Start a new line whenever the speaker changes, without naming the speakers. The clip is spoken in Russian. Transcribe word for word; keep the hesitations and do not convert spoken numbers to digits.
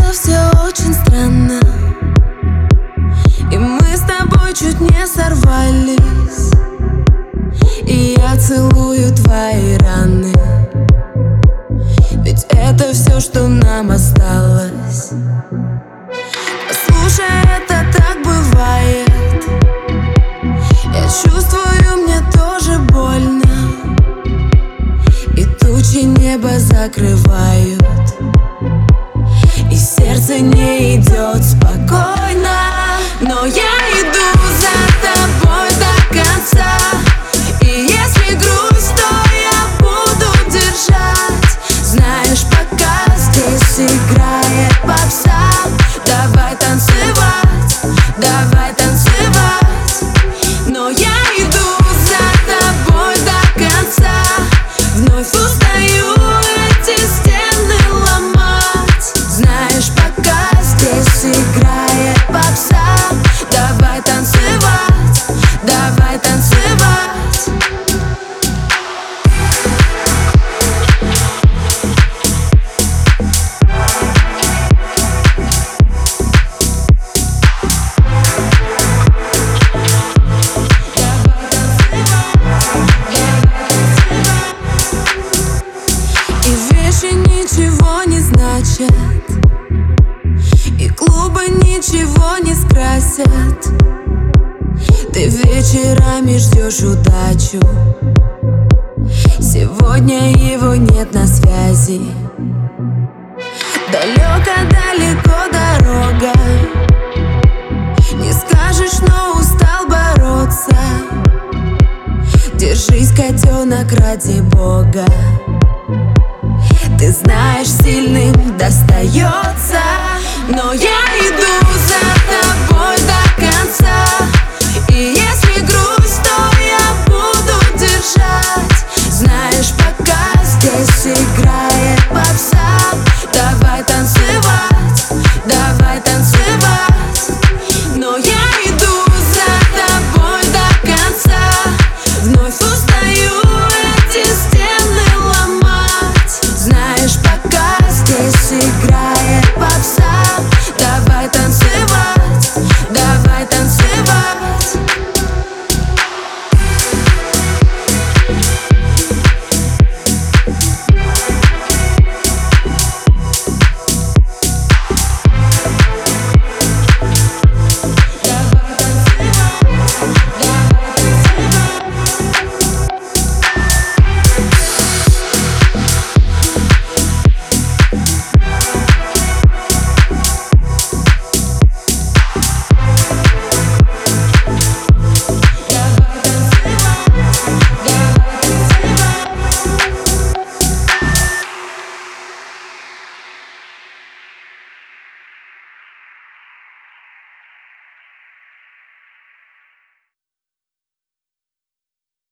было все очень странно, и мы с тобой чуть не сорвались. И я целую твои раны, ведь это все, что нам осталось. Послушай, это так бывает. Я чувствую, мне тоже больно, и тучи небо закрывают, и сердце не идет спокойно. Но я иду за тобой до конца, и если грусть, то я буду держать. Знаешь, пока здесь играет попса, давай танцевать, давай танцевать. Но я иду за тобой до конца, вновь устаю эти стены ломать. Знаешь, пока здесь играет попса, давай танцевать, давай танцевать. И вещи ничего не значат, и клубы ничего не скрасят. Ты вечерами ждешь удачу, сегодня его нет на связи. Далеко-далеко дорога, не скажешь, но устал бороться. Держись, котенок, ради Бога. Ты знаешь, сильным достается. Но я иду за тобой до конца, и если грусть, то я буду держать. Знаешь, пока здесь играет попса,